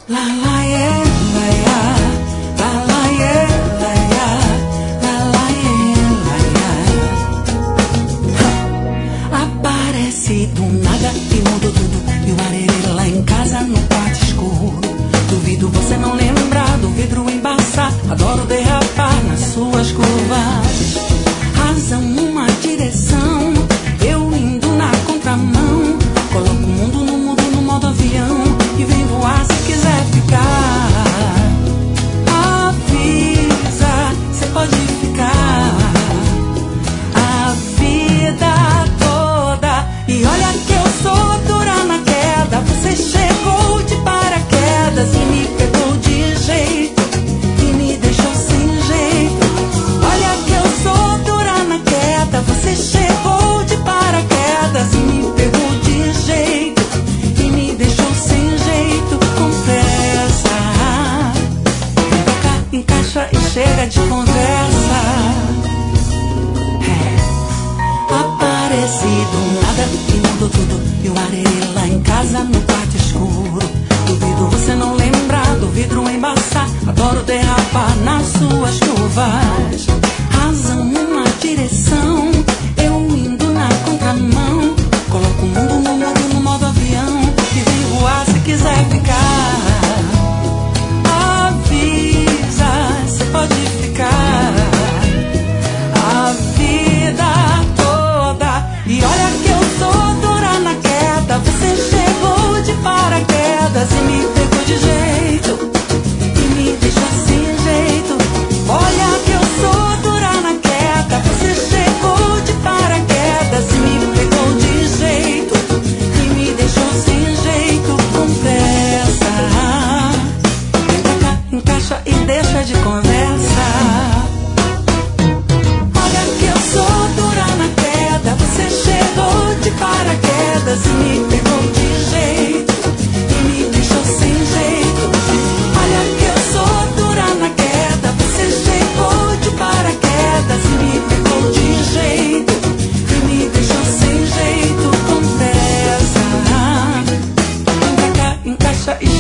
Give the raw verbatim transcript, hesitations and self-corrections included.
La la yeah, la ya, la la yeah, la ya, la la yeah, la ya. Aparece do nada e mudou tudo. E o arerê lá em casa no quarto escuro. Duvido você não lembrar do vidro embaçar. Adoro derrapar nas suas curvas. Razão numa direção, eu indo na contramão. Coloco o mundo no mundo no modo avião. E vem voar se quiser ficar. Avisa, cê pode ficar a vida toda. E olha que eu sou dura na queda. Você chegou de paraquedas e me pegou de jeito e me deixou sem jeito. Olha que eu sou dura na queda. Você chegou de paraquedas e me pegou de jeito e me deixou sem jeito. Confessa, toca, encaixa e chega de conversa. É. Apareci do nada e mudou tudo. E o arerê lá em casa no quarto escuro. Duvido você não lembrar do vidro embaçar. Adoro derrapar nas suas curvas. Razão numa direção, eu indo na contramão. Coloco o mundo no mundo no modo avião. E vem voar se quiser ficar. Avisa, cê pode ficar a vida toda. E olha que eu sou dura na queda. Você chegou de paraquedas e me pegou de jeito e me deixou sem jeito. Olha que eu sou dura na queda. Você chegou de paraquedas e me pegou de jeito e me deixou sem jeito. Confessa, vem pra cá, encaixa e deixa de conversa. Olha que eu sou dura na queda. Você chegou de paraquedas e me pegou de jeito e me deixou sem jeito. Olha que eu sou dura na queda. Você chegou de paraquedas e me pegou de jeito e me deixou sem jeito. Confessa, vem pra cá, encaixa e